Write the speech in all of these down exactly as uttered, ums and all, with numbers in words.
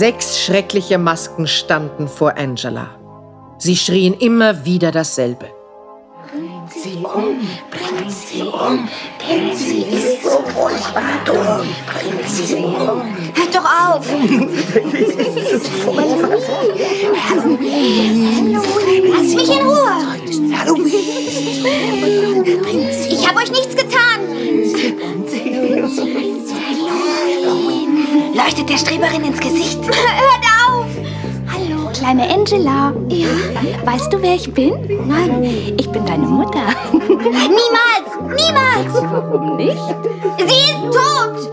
Sechs schreckliche Masken standen vor Angela. Sie schrien immer wieder dasselbe. Bringt sie um, bringt sie um, denn sie ist so furchtbar dumm. Bringt sie um. Hört doch auf! Halloween! Lass mich in Ruhe! Halloween! Ich habe euch nichts getan! Leuchtet der Streberin ins Gesicht. Hört auf! Hallo, kleine Angela. Ja? Weißt du, wer ich bin? Nein. Ich bin deine Mutter. Niemals! Niemals! Warum nicht? Sie ist tot!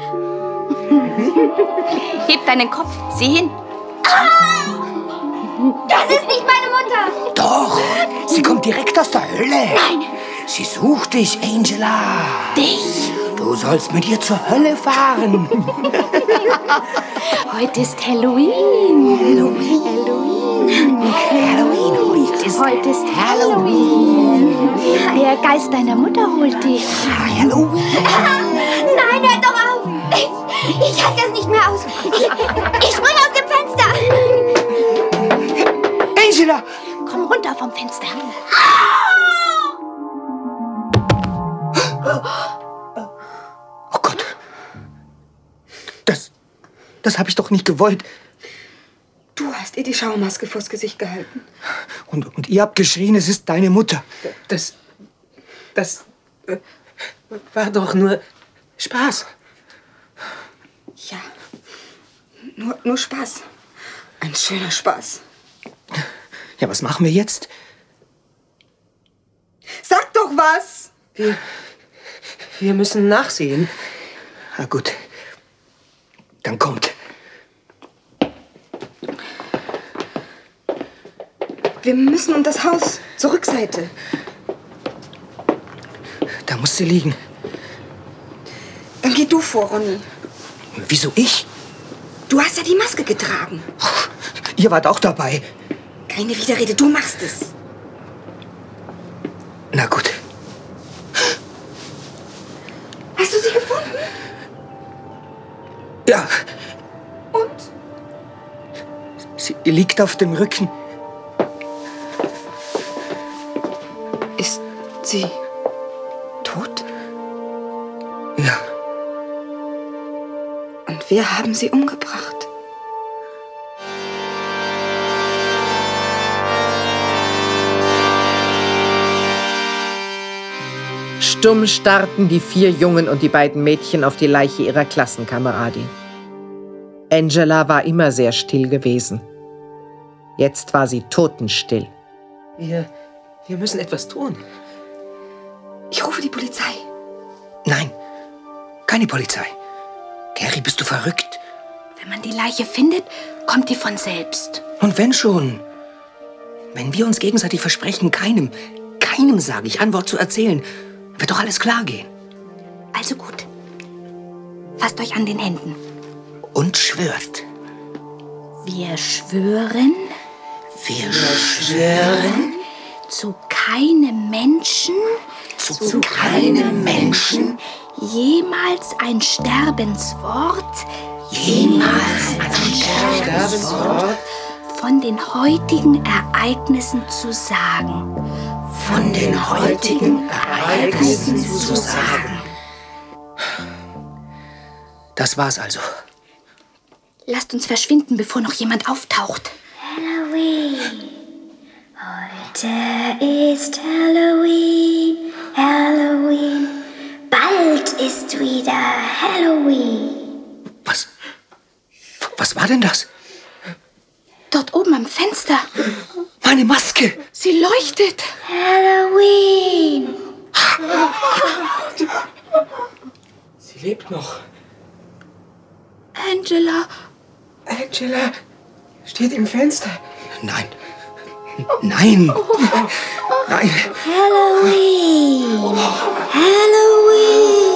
Heb deinen Kopf. Sieh hin. Das ist nicht meine Mutter! Doch, sie kommt direkt aus der Hölle. Nein! Sie sucht dich, Angela. Dich. Du sollst mit ihr zur Hölle fahren. Heute ist Halloween. Halloween. Halloween. Heute ist, Heute ist Halloween. Der Geist deiner Mutter holt dich. Halloween. Nein, hört doch auf! Ich, ich halte das nicht mehr aus. Ich, ich springe aus dem Fenster! Angela. Komm runter vom Fenster. Oh Gott. Das, das habe ich doch nicht gewollt. Du hast ihr die Schaummaske vors Gesicht gehalten. Und, und ihr habt geschrien, es ist deine Mutter. Das, das äh, war doch nur Spaß. Ja, nur, nur Spaß. Ein schöner Spaß. Ja, was machen wir jetzt? Sag doch was! Wir, wir müssen nachsehen. Na gut. Dann kommt. Wir müssen um das Haus zur Rückseite. Da muss sie liegen. Dann geh du vor, Ronny. Wieso ich? Du hast ja die Maske getragen. Ihr wart auch dabei. Keine Widerrede, du machst es. Na gut. Hast du sie gefunden? Ja, Und? sie liegt auf dem Rücken. Ist sie tot? Ja. Und wir haben sie umgebracht. Stumm starrten die vier Jungen und die beiden Mädchen auf die Leiche ihrer Klassenkameradin. Angela war immer sehr still gewesen. Jetzt war sie totenstill. Wir, wir müssen etwas tun. Ich rufe die Polizei. Nein, keine Polizei. Gary, bist du verrückt? Wenn man die Leiche findet, kommt die von selbst. Und wenn schon. Wenn wir uns gegenseitig versprechen, keinem, keinem, sage ich, ein Wort zu erzählen, wird doch alles klar gehen. Also gut. Fasst euch an den Händen. Und schwört. Wir schwören Wir schwören zu keinem Menschen, zu, zu keinem Menschen, jemals ein Sterbenswort, jemals ein Sterbenswort von den heutigen Ereignissen zu sagen. von den heutigen Ereignissen zu sagen. Das war's also. Lasst uns verschwinden, bevor noch jemand auftaucht. Halloween. Heute ist Halloween. Halloween. Bald ist wieder Halloween. Was? Was war denn das? Dort oben am Fenster. Meine Maske! Sie leuchtet. Halloween. Sie lebt noch. Angela. Angela steht im Fenster. Nein. Nein. Nein. Halloween. Halloween.